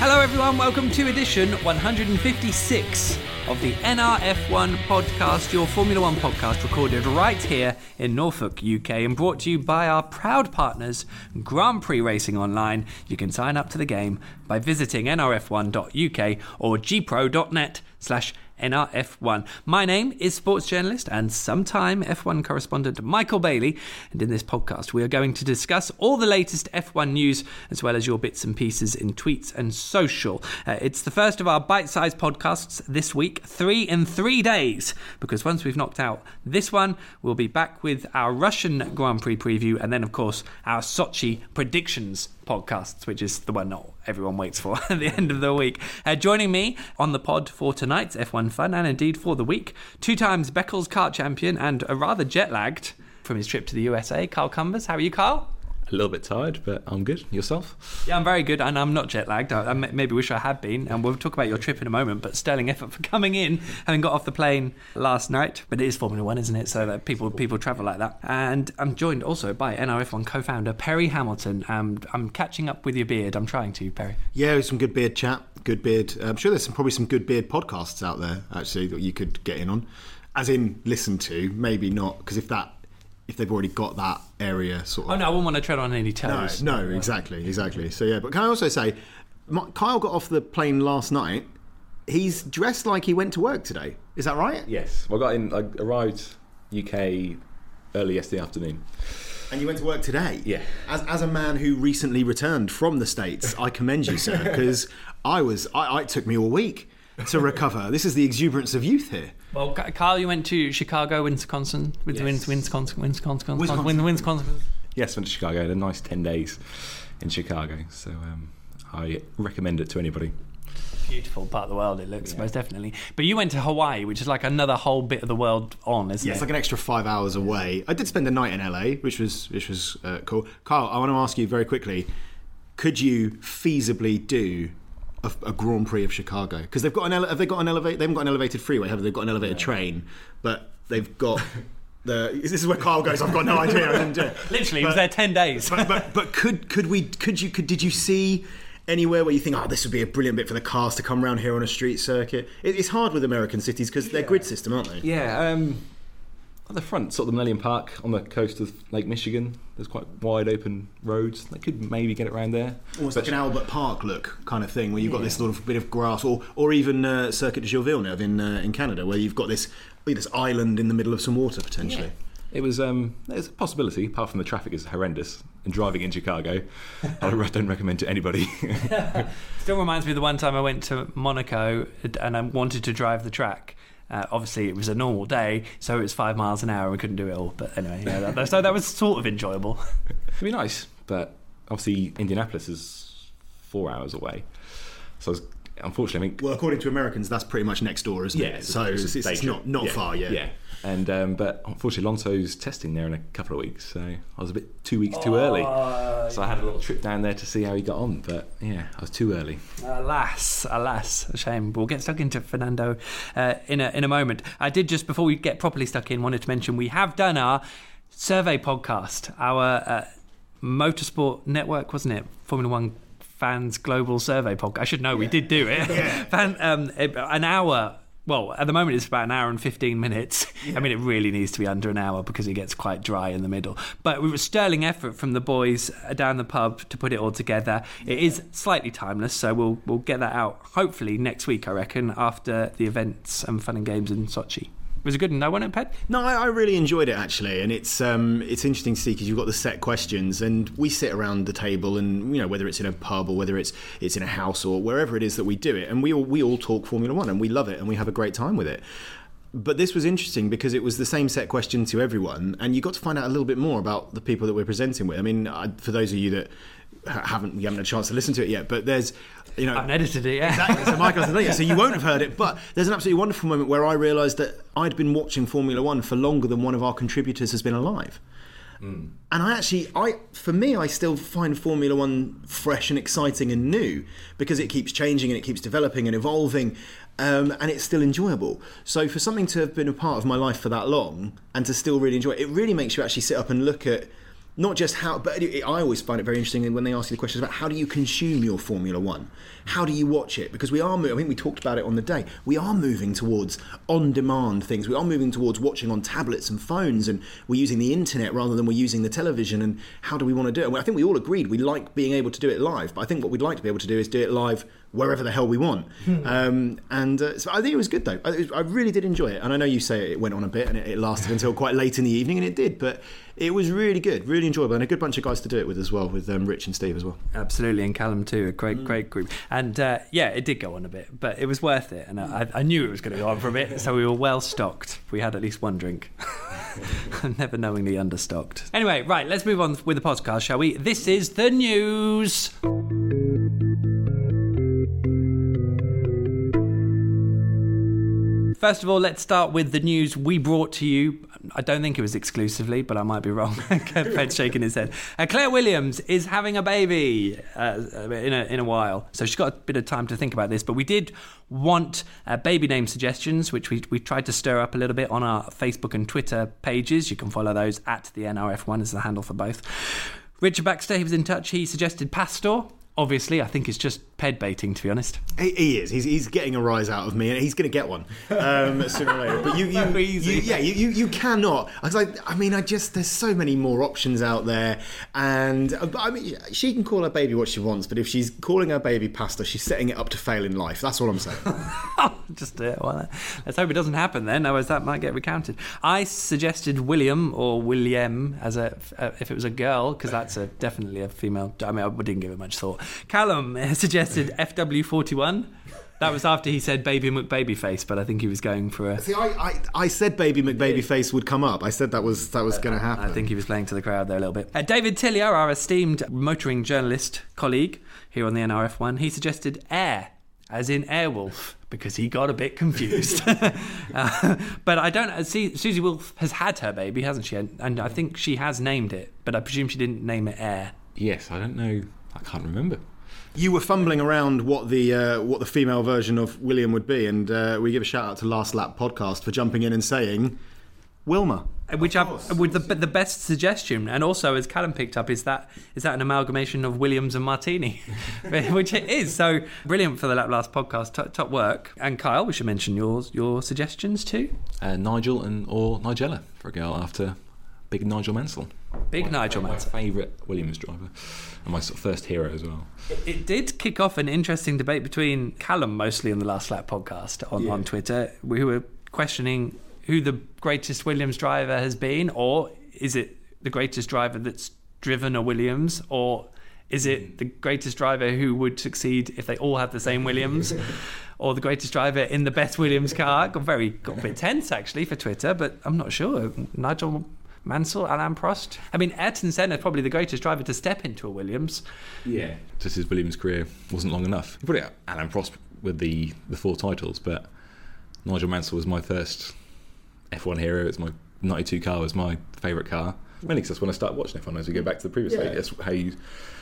Hello everyone, welcome to edition 156 of the NRF1 podcast, your Formula One podcast recorded right here in Norfolk, UK, and brought to you by our proud partners, Grand Prix Racing Online. You can sign up to the game by visiting nrf1.uk or gpro.net/NRF1. My name is sports journalist and sometime F1 correspondent Michael Bailey, and in this podcast we are going to discuss all the latest F1 news as well as your bits and pieces in tweets and social. It's the first of our bite-sized podcasts this week, 3 in 3 days, because once we've knocked out this one, we'll be back with our Russian Grand Prix preview and then of course our Sochi predictions podcasts, which is the one not everyone waits for at the end of the week. Joining me on the pod for tonight's F1 fun and indeed for the week, 2 times Beccles kart champion and a rather jet-lagged from his trip to the USA, Carl Cumbers. How are you, Carl? A little bit tired, but I'm good. Yourself? Yeah, I'm very good, and I'm not jet-lagged. I maybe wish I had been, and we'll talk about your trip in a moment, but sterling effort for coming in, having got off the plane last night. But it is Formula One, isn't it? So that people travel like that. And I'm joined also by NRF1 co-founder Perry Hamilton. I'm catching up with your beard. I'm trying to, Perry. Yeah, some good beard chat, good beard. I'm sure there's probably some good beard podcasts out there, actually, that you could get in on. As in, listen to, maybe not, because if they've already got that area sort of... Oh, no, I wouldn't want to tread on any toes. No, exactly. So, yeah, but can I also say, Kyle got off the plane last night. He's dressed like he went to work today. Is that right? Yes. Well, I arrived UK early yesterday afternoon. And you went to work today? Yeah. As a man who recently returned from the States, I commend you, sir, because it took me all week to recover. This is the exuberance of youth here. Well, Carl, you went to Chicago, Wisconsin, Wisconsin. Yes, went to Chicago. Had a nice 10 days in Chicago. So I recommend it to anybody. Beautiful part of the world, it looks, most definitely. But you went to Hawaii, which is like another whole bit of the world on, isn't it? Yeah, it's like an extra 5 hours away. I did spend a night in LA, which was cool. Carl, I want to ask you very quickly, could you feasibly do a Grand Prix of Chicago? Because they've got they haven't got an elevated freeway, have they? They've got an elevated train, but they've got this is where Carl goes, I've got no idea, I didn't do it. Literally, he was there 10 days. But did you see anywhere where you think, this would be a brilliant bit for the cars to come around here on a street circuit? It's hard with American cities because they're grid system, aren't they? Yeah, at the front, sort of the Millennium Park on the coast of Lake Michigan, there's quite wide open roads. They could maybe get it around there. Almost like an Albert Park look kind of thing, where you've got this sort of bit of grass, or even Circuit de Gilles Villeneuve in Canada, where you've got this island in the middle of some water potentially. Yeah. It was there's a possibility, apart from the traffic is horrendous, and driving in Chicago, I don't recommend to anybody. Still reminds me of the one time I went to Monaco and I wanted to drive the track. Obviously, it was a normal day, so it was 5 miles an hour and we couldn't do it all. But anyway, so that was sort of enjoyable. It'd be nice, but obviously Indianapolis is 4 hours away. So unfortunately, well, according to Americans, that's pretty much next door, isn't it? So it's not far yet. Yeah. And but unfortunately, Alonso's testing there in a couple of weeks, so I was a bit 2 weeks too early. So I had a little trip down there to see how he got on, but yeah, I was too early. Alas, a shame. We'll get stuck into Fernando in a moment. I did, just before we get properly stuck in, wanted to mention we have done our survey podcast, our Motorsport Network, wasn't it? Formula One Fans Global Survey podcast. I should know, we did do it. An hour. Well, at the moment it's about an hour and 15 minutes. Yeah. I mean, it really needs to be under an hour because it gets quite dry in the middle. But it was sterling effort from the boys down the pub to put it all together. It is slightly timeless, so we'll get that out hopefully next week, I reckon, after the events and fun and games in Sochi. Was it good? No one at Ped? No, I really enjoyed it actually, and it's interesting to see because you've got the set questions, and we sit around the table, and whether it's in a pub or whether it's in a house or wherever it is that we do it, and we all talk Formula One, and we love it, and we have a great time with it. But this was interesting because it was the same set question to everyone, and you got to find out a little bit more about the people that we're presenting with. I mean, for those of you that you haven't had a chance to listen to it yet, but there's I haven't edited it yet. Exactly. So Michael hasn't done it yet, so you won't have heard it. But there's an absolutely wonderful moment where I realised that I'd been watching Formula One for longer than one of our contributors has been alive. And I still find Formula One fresh and exciting and new because it keeps changing and it keeps developing and evolving, and it's still enjoyable. So for something to have been a part of my life for that long and to still really enjoy it, it really makes you actually sit up and look at not just how, but I always find it very interesting when they ask you the questions about how do you consume your Formula One? How do you watch it? Because I think we talked about it on the day, we are moving towards on-demand things. We are moving towards watching on tablets and phones, and we're using the internet rather than we're using the television, and how do we want to do it? And I think we all agreed we like being able to do it live, but I think what we'd like to be able to do is do it live wherever the hell we want. So I think it was good, though. I really did enjoy it. And I know you say it went on a bit and it lasted until quite late in the evening, and it did, but it was really good, really enjoyable, and a good bunch of guys to do it with as well, with Rich and Steve as well. Absolutely, and Callum too, a great group. And it did go on a bit, but it was worth it, and I knew it was going to go on for a bit, so we were well stocked. We had at least one drink. Never knowingly understocked. Anyway, right, let's move on with the podcast, shall we? This is the news. First of all, let's start with the news we brought to you. I don't think it was exclusively, but I might be wrong. Fed's shaking his head. Claire Williams is having a baby in a while, so she's got a bit of time to think about this. But we did want baby name suggestions, which we tried to stir up a little bit on our Facebook and Twitter pages. You can follow those at the NRF1 is the handle for both. Richard Baxter, he was in touch. He suggested Pastor. Obviously, I think it's just ped baiting, to be honest. He is. He's getting a rise out of me, and he's going to get one sooner or later. But you cannot. There's so many more options out there, and she can call her baby what she wants, but if she's calling her baby Pastor, she's setting it up to fail in life. That's all I'm saying. Let's hope it doesn't happen then, otherwise that might get recounted. I suggested William or William as if it was a girl, because that's definitely a female. I didn't give it much thought. Callum suggested FW41. That was after he said Baby McBabyface, but I think he was going for a... See, I said Baby McBabyface would come up. I said that was going to happen. I think he was playing to the crowd there a little bit. David Tillier, our esteemed motoring journalist colleague here on the NRF1, he suggested Air, as in Airwolf, because he got a bit confused. But I don't see. Susie Wolf has had her baby, hasn't she? And I think she has named it, but I presume she didn't name it Air. Yes, I don't know. I can't remember. You were fumbling around what the female version of William would be, and we give a shout out to Last Lap Podcast for jumping in and saying Wilma, which with the best suggestion, and also as Callum picked up, is that an amalgamation of Williams and Martini, which it is. So brilliant for the Last Podcast, top work. And Kyle, we should mention your suggestions too. Nigel or Nigella for a girl after Big Nigel Mansell. Nigel Mansell. My favourite Williams driver. And my sort of first hero as well. It did kick off an interesting debate between Callum, mostly in the Last Lap podcast on Twitter, who were questioning who the greatest Williams driver has been, or is it the greatest driver that's driven a Williams, or is it the greatest driver who would succeed if they all had the same Williams, or the greatest driver in the best Williams car? Got a bit tense actually for Twitter, but I'm not sure. Nigel Mansell, Alain Prost. Ayrton Senna is probably the greatest driver to step into a Williams. Yeah. Just his Williams career wasn't long enough. You put it Alain Prost with the 4 titles, but Nigel Mansell was my first F1 hero. It's my 92 car was my favourite car. Mainly because that's when I started watching F1, as we go back to the previous day. That's how you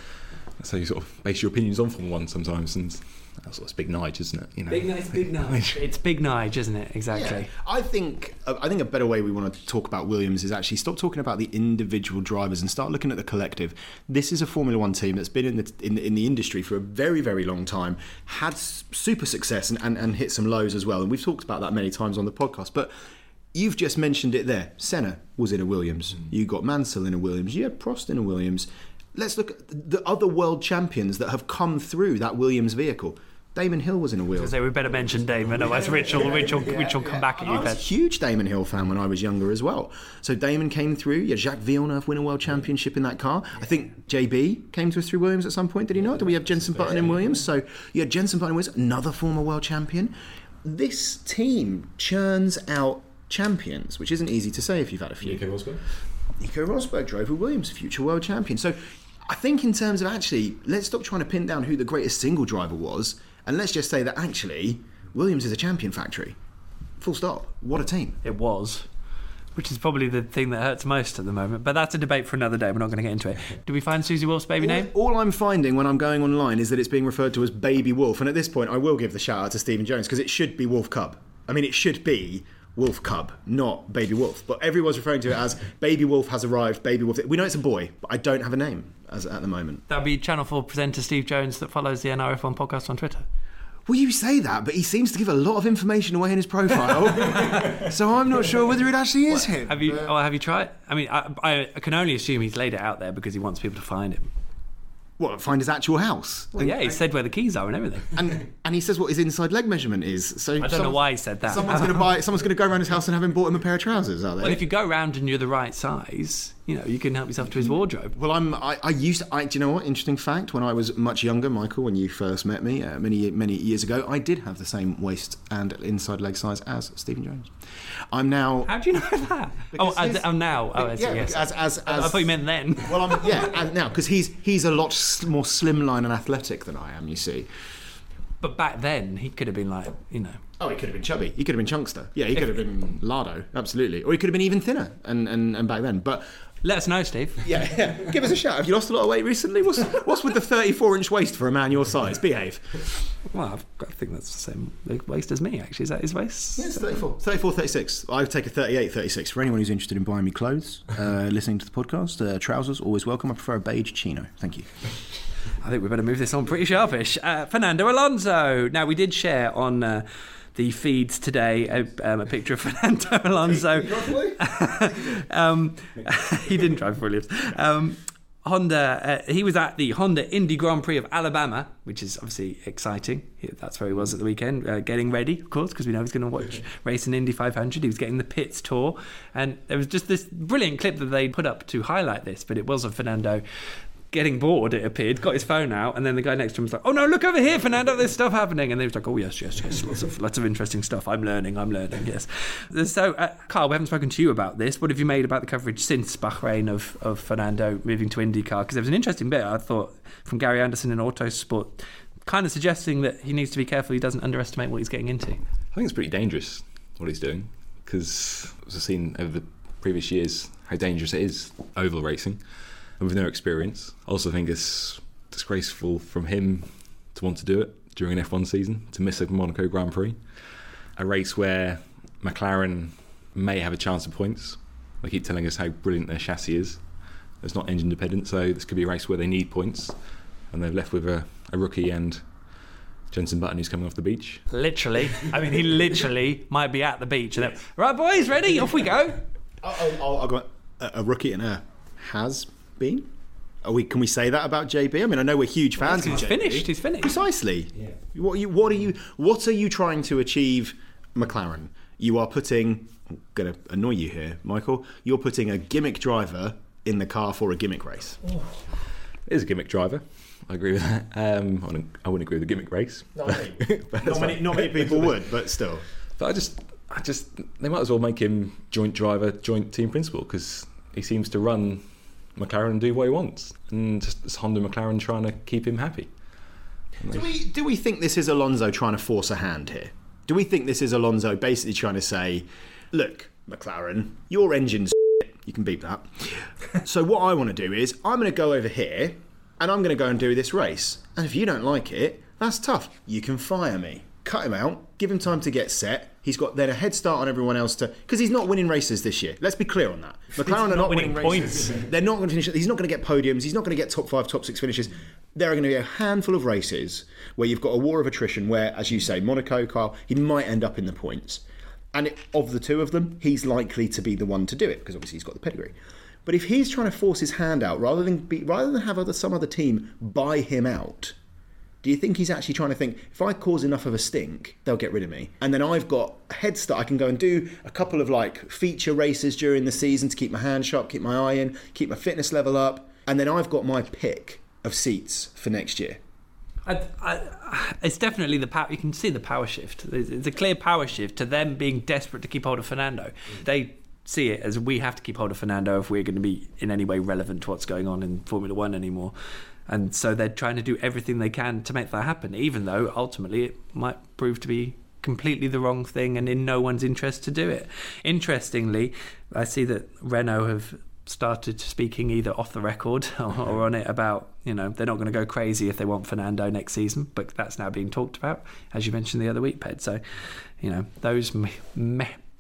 sort of base your opinions on Formula 1 sometimes, and that's what's Big Nige, isn't it? Big Nige. It's Big Nige, isn't it? Exactly. Yeah. I think a better way we want to talk about Williams is actually stop talking about the individual drivers and start looking at the collective. This is a Formula 1 team that's been in the industry for a very, very long time, had super success and hit some lows as well. And we've talked about that many times on the podcast. But you've just mentioned it there. Senna was in a Williams. You got Mansell in a Williams. You had Prost in a Williams. Let's look at the other world champions that have come through that Williams vehicle. Damon Hill was in a Williams. So we better mention Damon, otherwise Rich will come back at you. I was a huge Damon Hill fan when I was younger as well. So Damon came through. Yeah, Jacques Villeneuve win a world championship in that car. I think JB came to us through Williams at some point. Did he not? Did we have Jenson Button in Williams? So you had Jenson Button in Williams, another former world champion. This team churns out champions, which isn't easy to say if you've had a few. Nico Rosberg drove with Williams, future world champion. So I think in terms of actually, let's stop trying to pin down who the greatest single driver was, and let's just say that actually Williams is a champion factory. Full stop. What a team. It was. Which is probably the thing that hurts most at the moment. But that's a debate for another day. We're not going to get into it. Do we find Susie Wolf's baby name? All I'm finding when I'm going online is that it's being referred to as Baby Wolf. And at this point, I will give the shout out to Stephen Jones, because it should be Wolf Cub. It should be Wolf Cub, not Baby Wolf. But everyone's referring to it as Baby Wolf has arrived, Baby Wolf. We know it's a boy, but I don't have a name at the moment. That'd be Channel 4 presenter Steve Jones that follows the NRF1 podcast on Twitter. Well, you say that, but he seems to give a lot of information away in his profile, so I'm not sure whether it actually is him. Have you tried? I mean, I can only assume he's laid it out there because he wants people to find him. What, find his actual house? Well, yeah, he said where the keys are and everything. And he says what his inside leg measurement is. So I don't know why he said that. Someone's going to go around his house and have him bought him a pair of trousers, are they? Well, if you go around and you're the right size, you can help yourself to his wardrobe. Well, do you know what? Interesting fact. When I was much younger, Michael, when you first met me many years ago, I did have the same waist and inside leg size as Stephen Jones. I'm now. How do you know that? Now. Yes. As I thought you meant then. Well, now because he's a lot more slimline and athletic than I am. You see. But back then, he could have been like, Oh, he could have been chubby. He could have been chunkster. Yeah, he could have been lardo. Absolutely. Or he could have been even thinner. And back then, but. Let us know, Steve. Yeah. Give us a shout. Have you lost a lot of weight recently? What's with the 34-inch waist for a man your size? Behave. Well, I think that's the same waist as me, actually. Is that his waist? Yes, 34, 36. I would take a 38, 36. For anyone who's interested in buying me clothes, listening to the podcast, trousers, always welcome. I prefer a beige chino. Thank you. I think we better move this on pretty sharpish. Fernando Alonso. Now, we did share on the feeds today a picture of Fernando Alonso. He didn't drive for Williams. Honda. He was at the Honda Indy Grand Prix of Alabama, which is obviously exciting. That's where he was at the weekend, getting ready, of course, because we know he's going to race an Indy 500. He was getting the pits tour, and there was just this brilliant clip that they put up to highlight this. But it was of Fernando getting bored, it appeared, got his phone out, and then the guy next to him was like, "Oh no, look over here, Fernando, there's stuff happening." And they was like, "Oh yes, lots of interesting stuff. I'm learning, yes." So, Carl, we haven't spoken to you about this. What have you made about the coverage since Bahrain of Fernando moving to IndyCar? Because there was an interesting bit, I thought, from Gary Anderson in Autosport, kind of suggesting that he needs to be careful he doesn't underestimate what he's getting into. I think it's pretty dangerous what he's doing, because I've seen over the previous years how dangerous it is oval racing. And with no experience, I also think it's disgraceful from him to want to do it during an F1 season, to miss a Monaco Grand Prix, a race where McLaren may have a chance of points. They keep telling us how brilliant their chassis is. It's not engine dependent, so this could be a race where they need points, and they're left with a rookie and Jenson Button who's coming off the beach. Literally. I mean, he literally might be at the beach. And then, right, boys, ready? Off we go. I'll go. A rookie and a has been? Can we say that about JB? I mean, I know we're huge fans of JB. He's finished. Precisely. Yeah. What are you trying to achieve, McLaren? You are putting. I'm going to annoy you here, Michael. You're putting a gimmick driver in the car for a gimmick race. It is a gimmick driver. I agree with that. I wouldn't agree with the gimmick race. Not many people would, but still. But I just, they might as well make him joint driver, joint team principal, because he seems to run McLaren and do what he wants, and just it's Honda McLaren trying to keep him happy. Do we think this is Alonso trying to force a hand here? Do we think this is Alonso basically trying to say, look, McLaren, your engine's you can beep that. So what I want to do is I'm going to go over here and I'm going to go and do this race. And if you don't like it, that's tough. You can fire me. Cut him out, give him time to get set. He's got then a head start on everyone else because he's not winning races this year. Let's be clear on that. McLaren are not winning points. Races. They're not going to finish. He's not going to get podiums. He's not going to get top 5, top 6 finishes. There are going to be a handful of races where you've got a war of attrition where, as you say, Monaco, Kyle, he might end up in the points. And of the two of them, he's likely to be the one to do it because obviously he's got the pedigree. But if he's trying to force his hand out rather than have some other team buy him out, do you think he's actually trying to think, if I cause enough of a stink, they'll get rid of me? And then I've got a head start. I can go and do a couple of feature races during the season to keep my hand sharp, keep my eye in, keep my fitness level up. And then I've got my pick of seats for next year. It's definitely the power. You can see the power shift. It's a clear power shift to them being desperate to keep hold of Fernando. They see it as we have to keep hold of Fernando if we're going to be in any way relevant to what's going on in Formula One anymore. And so they're trying to do everything they can to make that happen, even though ultimately it might prove to be completely the wrong thing and in no one's interest to do it. Interestingly, I see that Renault have started speaking either off the record or on it about, they're not going to go crazy if they want Fernando next season, but that's now being talked about, as you mentioned the other week, Ped. So, those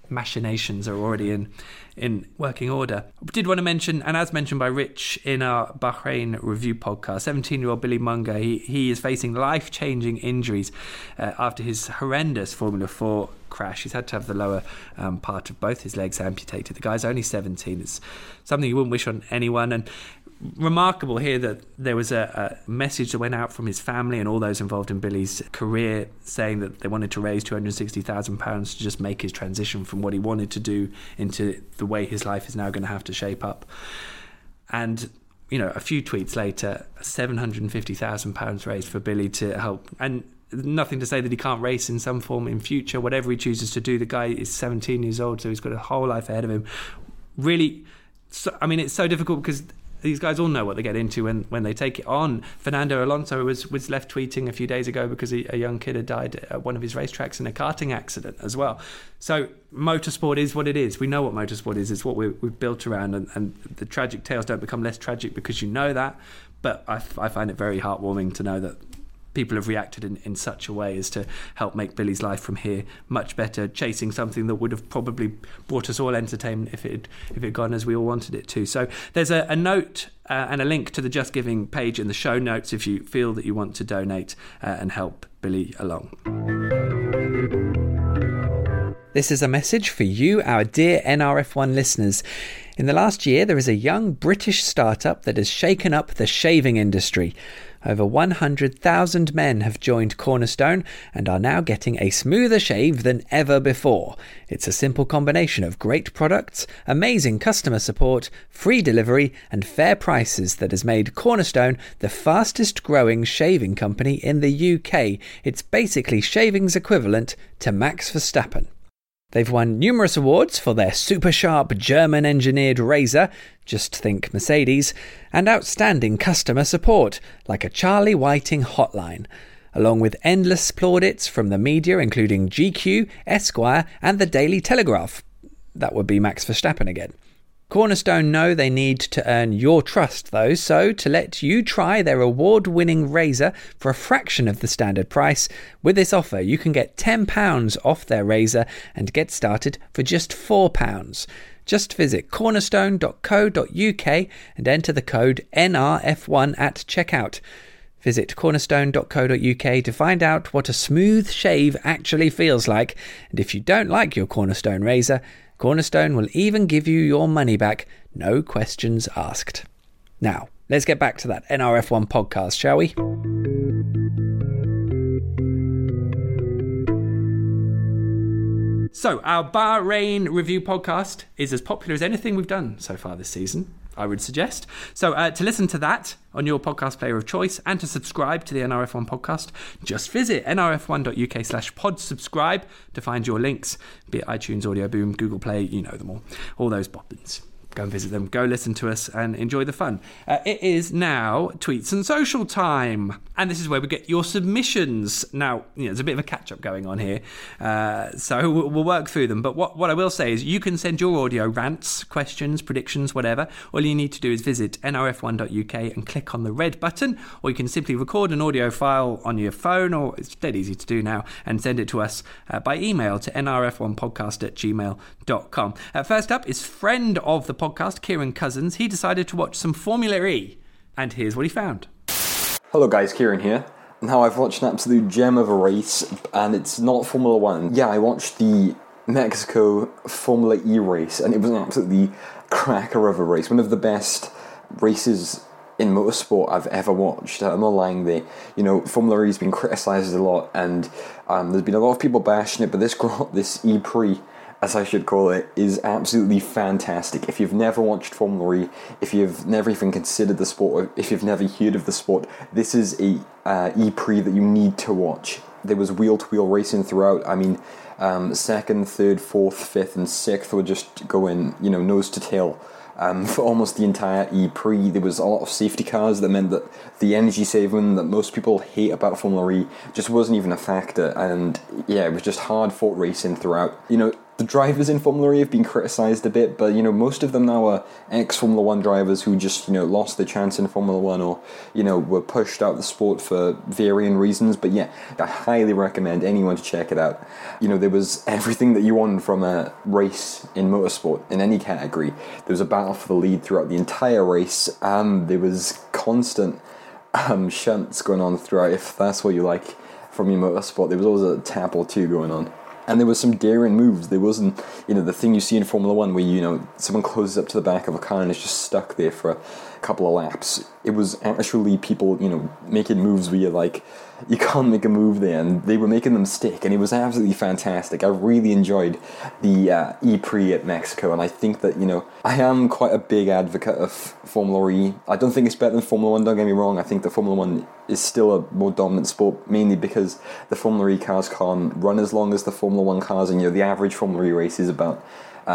machinations are already in working order. I did want to mention, and as mentioned by Rich in our Bahrain review podcast, 17-year-old Billy Munger, he is facing life-changing injuries after his horrendous Formula 4 crash. He's had to have the lower part of both his legs amputated. The guy's only 17. It's something you wouldn't wish on anyone. And remarkable here that there was a message that went out from his family and all those involved in Billy's career saying that they wanted to raise £260,000 to just make his transition from what he wanted to do into the way his life is now going to have to shape up. And, you know, a few tweets later, £750,000 raised for Billy to help. And nothing to say that he can't race in some form in future, whatever he chooses to do. The guy is 17 years old, so he's got a whole life ahead of him. Really, it's so difficult because these guys all know what they get into when they take it on. Fernando Alonso was left tweeting a few days ago because a young kid had died at one of his racetracks in a karting accident as well. So motorsport is what it is. We know what motorsport is. It's what we've built around, and the tragic tales don't become less tragic because you know that. But I find it very heartwarming to know that people have reacted in such a way as to help make Billy's life from here much better, chasing something that would have probably brought us all entertainment if it had gone as we all wanted it to. So there's a note and a link to the Just Giving page in the show notes if you feel that you want to donate and help Billy along. This is a message for you, our dear NRF1 listeners. In the last year, there is a young British startup that has shaken up the shaving industry. Over 100,000 men have joined Cornerstone and are now getting a smoother shave than ever before. It's a simple combination of great products, amazing customer support, free delivery and fair prices that has made Cornerstone the fastest growing shaving company in the UK. It's basically shaving's equivalent to Max Verstappen. They've won numerous awards for their super sharp German-engineered razor, just think Mercedes, and outstanding customer support, like a Charlie Whiting hotline, along with endless plaudits from the media including GQ, Esquire and the Daily Telegraph. That would be Max Verstappen again. Cornerstone know they need to earn your trust, though, so to let you try their award-winning razor for a fraction of the standard price, with this offer you can get £10 off their razor and get started for just £4. Just visit cornerstone.co.uk and enter the code NRF1 at checkout. Visit cornerstone.co.uk to find out what a smooth shave actually feels like, and if you don't like your Cornerstone razor, Cornerstone will even give you your money back, no questions asked. Now, let's get back to that NRF1 podcast, shall we? So, our Bahrain review podcast is as popular as anything we've done so far this season, I would suggest. So to listen to that on your podcast player of choice and to subscribe to the NRF1 podcast, just visit nrf1.uk/podsubscribe to find your links, be it iTunes, Audio Boom, Google Play, you know them all those bobbins. Go and visit them, go listen to us and enjoy the fun. It is now Tweets and Social time. And this is where we get your submissions. Now, there's a bit of a catch-up going on here, so we'll work through them. But what I will say is you can send your audio rants, questions, predictions, whatever. All you need to do is visit nrf1.uk and click on the red button, or you can simply record an audio file on your phone, or it's dead easy to do now, and send it to us by email to nrf1podcast@gmail.com. First up is friend of the podcast, Kieran Cousins. He decided to watch some Formula E, and here's what he found. Hello guys, Kieran here. Now I've watched an absolute gem of a race, and it's not Formula 1. Yeah, I watched the Mexico Formula E race, and it was an absolutely cracker of a race. One of the best races in motorsport I've ever watched. I'm not lying there. Formula E has been criticised a lot, and there's been a lot of people bashing it, but this E-Prix, as I should call it, is absolutely fantastic. If you've never watched Formula E, if you've never even considered the sport, or if you've never heard of the sport, this is a E-Prix that you need to watch. There was wheel-to-wheel racing throughout. I mean, 2nd, 3rd, 4th, 5th and 6th were just going, nose to tail. For almost the entire E-Prix, there was a lot of safety cars that meant that the energy saving that most people hate about Formula E just wasn't even a factor, and yeah, it was just hard fought racing throughout. the drivers in Formula E have been criticised a bit, but, most of them now are ex-Formula 1 drivers who just, lost their chance in Formula 1 or, were pushed out of the sport for varying reasons. But yeah, I highly recommend anyone to check it out. There was everything that you want from a race in motorsport, in any category. There was a battle for the lead throughout the entire race. There was constant shunts going on throughout, if that's what you like from your motorsport. There was always a tap or two going on. And there was some daring moves. There wasn't, the thing you see in Formula 1 where, someone closes up to the back of a car and is just stuck there for a couple of laps. It was actually people, making moves where you're like, you can't make a move there, and they were making them stick, and it was absolutely fantastic. I really enjoyed the E-Prix at Mexico, and I think that, I am quite a big advocate of Formula E. I don't think it's better than Formula 1, don't get me wrong. I think that Formula 1 is still a more dominant sport, mainly because the Formula E cars can't run as long as the Formula 1 cars, and, the average Formula E race is about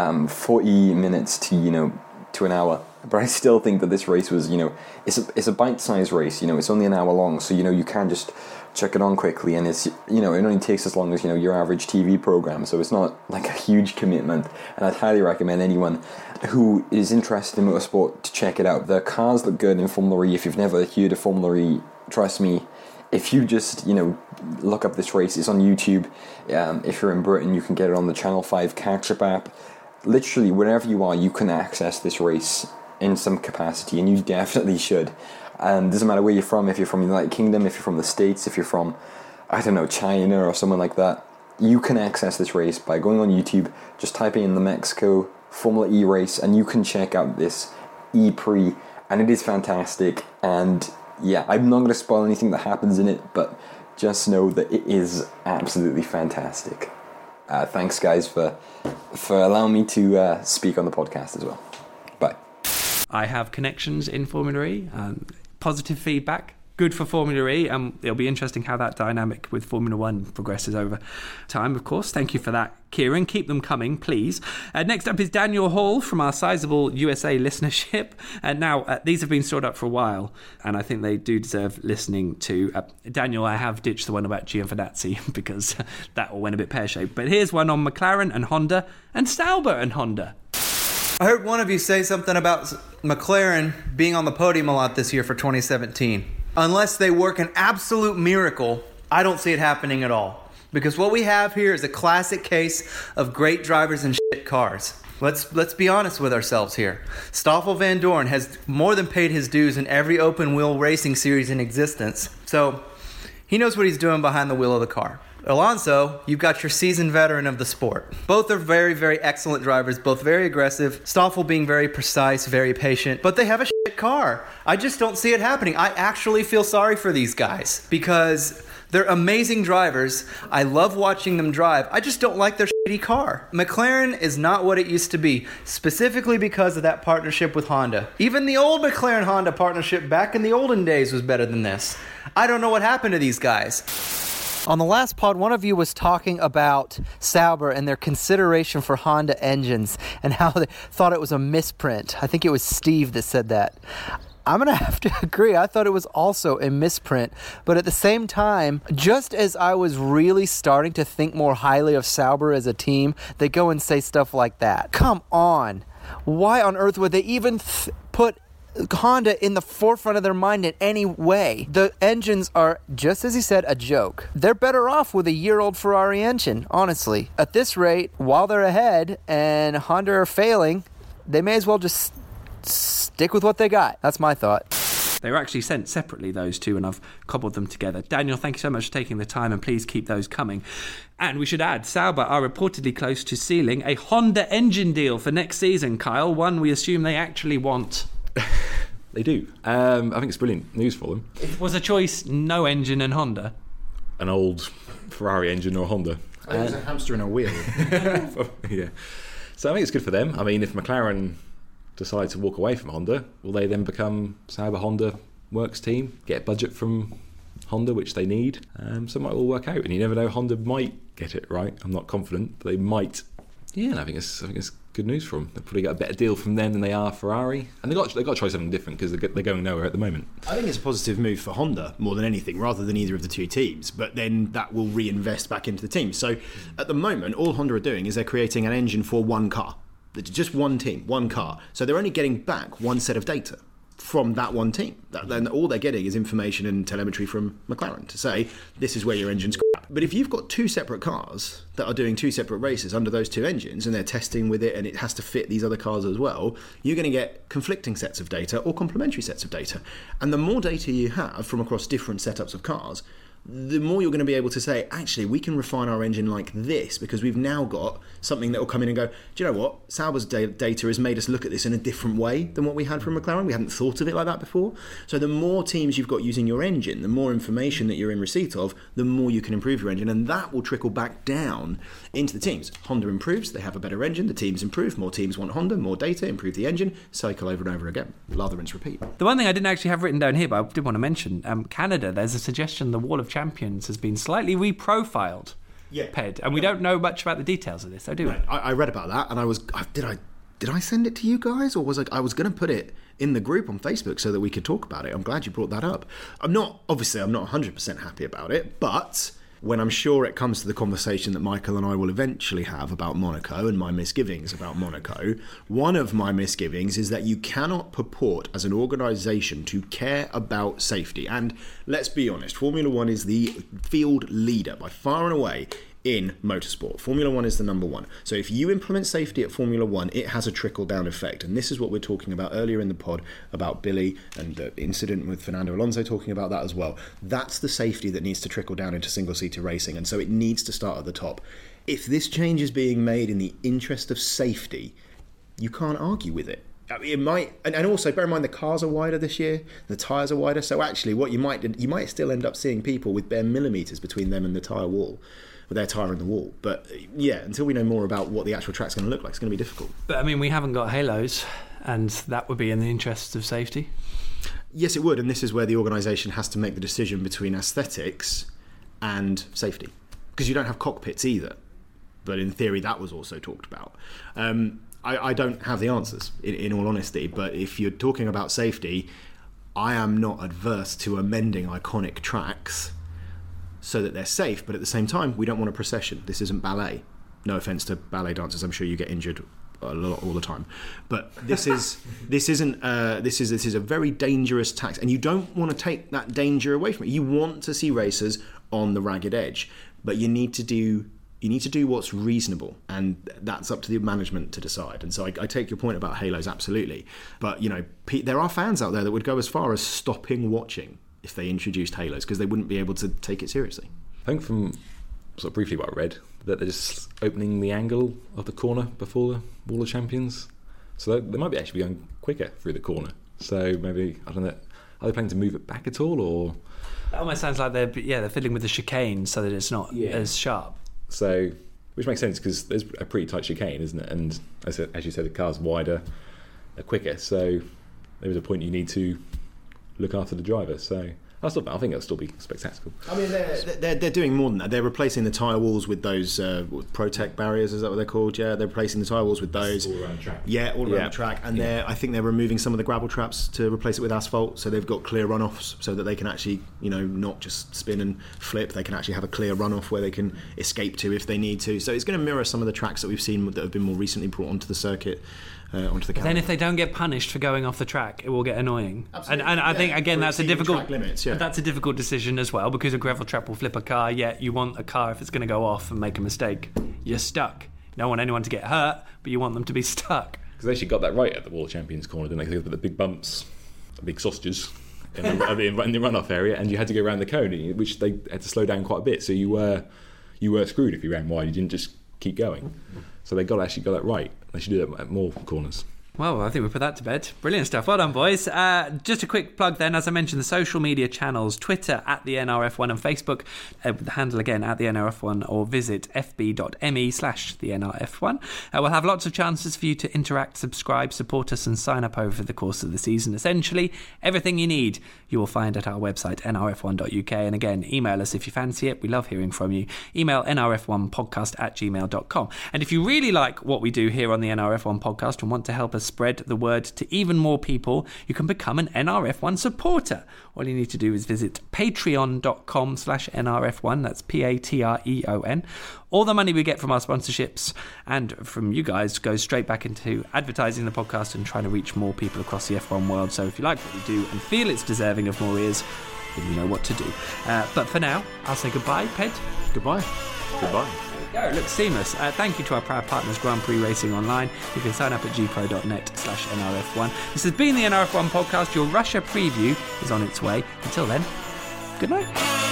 40 minutes to an hour. But I still think that this race was, it's a bite-sized race, it's only an hour long, so, you can just check it on quickly, and it's, it only takes as long as, your average TV program, so it's not like a huge commitment, and I'd highly recommend anyone who is interested in motorsport to check it out. The cars look good in Formula E. If you've never heard of Formula E, trust me, if you just, look up this race, it's on YouTube. If you're in Britain, you can get it on the Channel 5 catch-up app. Literally, wherever you are, you can access this race in some capacity, and you definitely should. And doesn't matter where you're from, if you're from the United Kingdom, if you're from the States, if you're from, China or someone like that, you can access this race by going on YouTube, just typing in the Mexico Formula E race, and you can check out this E-Prix, and it is fantastic. And yeah, I'm not going to spoil anything that happens in it, but just know that it is absolutely fantastic. Thanks, guys, for allowing me to speak on the podcast as well. Bye. I have connections in Formula E, positive feedback, good for Formula E, and it'll be interesting how that dynamic with Formula 1 progresses over time, of course. Thank you for that, Kieran. Keep them coming, please. Next up is Daniel Hall from our sizable USA listenership. Now, these have been stored up for a while, and I think they do deserve listening to. Daniel, I have ditched the one about Giovinazzi because that all went a bit pear-shaped. But here's one on McLaren and Honda, and Sauber and Honda. I heard one of you say something about McLaren being on the podium a lot this year for 2017. Unless they work an absolute miracle, I don't see it happening at all. Because what we have here is a classic case of great drivers and shit cars. Let's be honest with ourselves here. Stoffel Van Dorn has more than paid his dues in every open wheel racing series in existence. So he knows what he's doing behind the wheel of the car. Alonso, you've got your seasoned veteran of the sport. Both are very, very excellent drivers, both very aggressive. Stoffel being very precise, very patient, but they have a shit car. I just don't see it happening. I actually feel sorry for these guys because they're amazing drivers. I love watching them drive. I just don't like their shitty car. McLaren is not what it used to be, specifically because of that partnership with Honda. Even the old McLaren-Honda partnership back in the olden days was better than this. I don't know what happened to these guys. On the last pod, one of you was talking about Sauber and their consideration for Honda engines and how they thought it was a misprint. I think it was Steve that said that. I'm going to have to agree. I thought it was also a misprint. But at the same time, just as I was really starting to think more highly of Sauber as a team, they go and say stuff like that. Come on. Why on earth would they even put Honda in the forefront of their mind in any way? The engines are, just as he said, a joke. They're better off with a year-old Ferrari engine, honestly. At this rate, while they're ahead and Honda are failing, they may as well just stick with what they got. That's my thought. They were actually sent separately, those two, and I've cobbled them together. Daniel, thank you so much for taking the time, and please keep those coming. And we should add, Sauber are reportedly close to sealing a Honda engine deal for next season, Kyle, one we assume they actually want. They do. I think it's brilliant news for them. It was a choice, no engine and Honda. An old Ferrari engine or a Honda. I think it was a hamster in a wheel. Yeah. So I think it's good for them. I mean, if McLaren decide to walk away from Honda, will they then become Sauber Honda works team, get budget from Honda, which they need? So it might all work out. And you never know, Honda might get it right. I'm not confident, but they might Yeah, and I think it's good news for them. They'll probably get a better deal from them than they are Ferrari, and they got to try something different because they're going nowhere at the moment. I think it's a positive move for Honda more than anything, rather than either of the two teams. But then that will reinvest back into the team. So at the moment, all Honda are doing is they're creating an engine for one car. It's just one team, one car. So they're only getting back one set of data from that one team. Then all they're getting is information and telemetry from McLaren to say, this is where your engine's crap. But if you've got two separate cars that are doing two separate races under those two engines and they're testing with it and it has to fit these other cars as well, you're going to get conflicting sets of data or complementary sets of data. And the more data you have from across different setups of cars, the more you're going to be able to say, actually, we can refine our engine like this because we've now got something that will come in and go, do you know what? Sauber's data has made us look at this in a different way than what we had from McLaren. We hadn't thought of it like that before. So the more teams you've got using your engine, the more information that you're in receipt of, the more you can improve your engine. And that will trickle back down into the teams. Honda improves, they have a better engine, the teams improve, more teams want Honda, more data, improve the engine, cycle over and over again. Lather, rinse, repeat. The one thing I didn't actually have written down here, but I did want to mention, Canada, there's a suggestion the Wall of Champions has been slightly reprofiled, Ped, and we don't know much about the details of this, do we? I read about that, and I was, did I send it to you guys, or was I was going to put it in the group on Facebook so that we could talk about it? I'm glad you brought that up. I'm not 100% happy about it, but when I'm sure it comes to the conversation that Michael and I will eventually have about Monaco and my misgivings about Monaco, one of my misgivings is that you cannot purport as an organisation to care about safety. And let's be honest, Formula One is the field leader by far and away in motorsport. Formula One is the number one. So if you implement safety at Formula One, it has a trickle-down effect. And this is what we're talking about earlier in the pod about Billy and the incident with Fernando Alonso, talking about that as well. That's the safety that needs to trickle down into single-seater racing. And so it needs to start at the top. If this change is being made in the interest of safety, you can't argue with it. It might, and also bear in mind the cars are wider this year, the tyres are wider. So actually what you might still end up seeing people with bare millimetres between them and the tyre wall, with their tyre in the wall. But yeah, until we know more about what the actual track's going to look like, it's going to be difficult. But I mean, we haven't got halos, and that would be in the interests of safety. Yes, it would, and this is where the organisation has to make the decision between aesthetics and safety, because you don't have cockpits either. But in theory, that was also talked about. I don't have the answers, in all honesty, but if you're talking about safety, I am not adverse to amending iconic tracks so that they're safe, but at the same time, we don't want a procession. This isn't ballet. No offence to ballet dancers, I'm sure you get injured a lot all the time. But this is a very dangerous tax, and you don't want to take that danger away from it. You want to see racers on the ragged edge, but you need to do what's reasonable, and that's up to the management to decide. And so I take your point about halos, absolutely. But, you know, there are fans out there that would go as far as stopping watching if they introduced halos, because they wouldn't be able to take it seriously. I think from sort of briefly what I read, that they're just opening the angle of the corner before the Wall of Champions. So they might be actually going quicker through the corner. So maybe, I don't know, are they planning to move it back at all, or...? That almost sounds like they're fiddling with the chicane so that it's not as sharp. So, which makes sense because there's a pretty tight chicane, isn't it? And as you said, the car's wider, they're quicker. So there is a point you need to look after the driver. So I think it'll still be spectacular. I mean, they're doing more than that. They're replacing the tyre walls with those Protect barriers. Is that what they're called? Yeah, they're replacing the tyre walls with those. All around the track. Yeah, all around the track. And I think they're removing some of the gravel traps to replace it with asphalt. So they've got clear runoffs so that they can actually, not just spin and flip. They can actually have a clear runoff where they can escape to if they need to. So it's going to mirror some of the tracks that we've seen that have been more recently brought onto the circuit. Onto the then if they don't get punished for going off the track, it will get annoying. Absolutely. And I think again that's a difficult track limits, that's a difficult decision as well, because a gravel trap will flip a car. Yet you want a car, if it's going to go off and make a mistake, you're stuck. You don't want anyone to get hurt, but you want them to be stuck. Because they actually got that right at the Wall of Champions corner, didn't they? They put the big bumps, the big sausages in the runoff area, and you had to go around the cone, which they had to slow down quite a bit. So you were screwed if you ran wide. You didn't just keep going. So they actually got that right. They should do that at more corners. Well, I think we put that to bed. Brilliant stuff. Well done, boys. Just a quick plug then. As I mentioned, the social media channels, Twitter at the NRF1 and Facebook, the handle again at the NRF1, or visit fb.me/the NRF1. We'll have lots of chances for you to interact, subscribe, support us and sign up over the course of the season. Essentially, everything you need you will find at our website, nrf1.uk. And again, email us if you fancy it. We love hearing from you. Email nrf1podcast@gmail.com. And if you really like what we do here on the NRF1 podcast and want to help us spread the word to even more people, you can become an NRF1 supporter. All you need to do is visit patreon.com/NRF1. That's Patreon. All the money we get from our sponsorships and from you guys goes straight back into advertising the podcast and trying to reach more people across the F1 world. So if you like what we do and feel it's deserving of more ears, then you know what to do. But for now, I'll say goodbye, Ped. Goodbye. Goodbye. There we go. It looks seamless. Thank you to our proud partners, Grand Prix Racing Online. You can sign up at gpro.net/NRF1. This has been the NRF1 podcast. Your Russia preview is on its way. Until then, good night.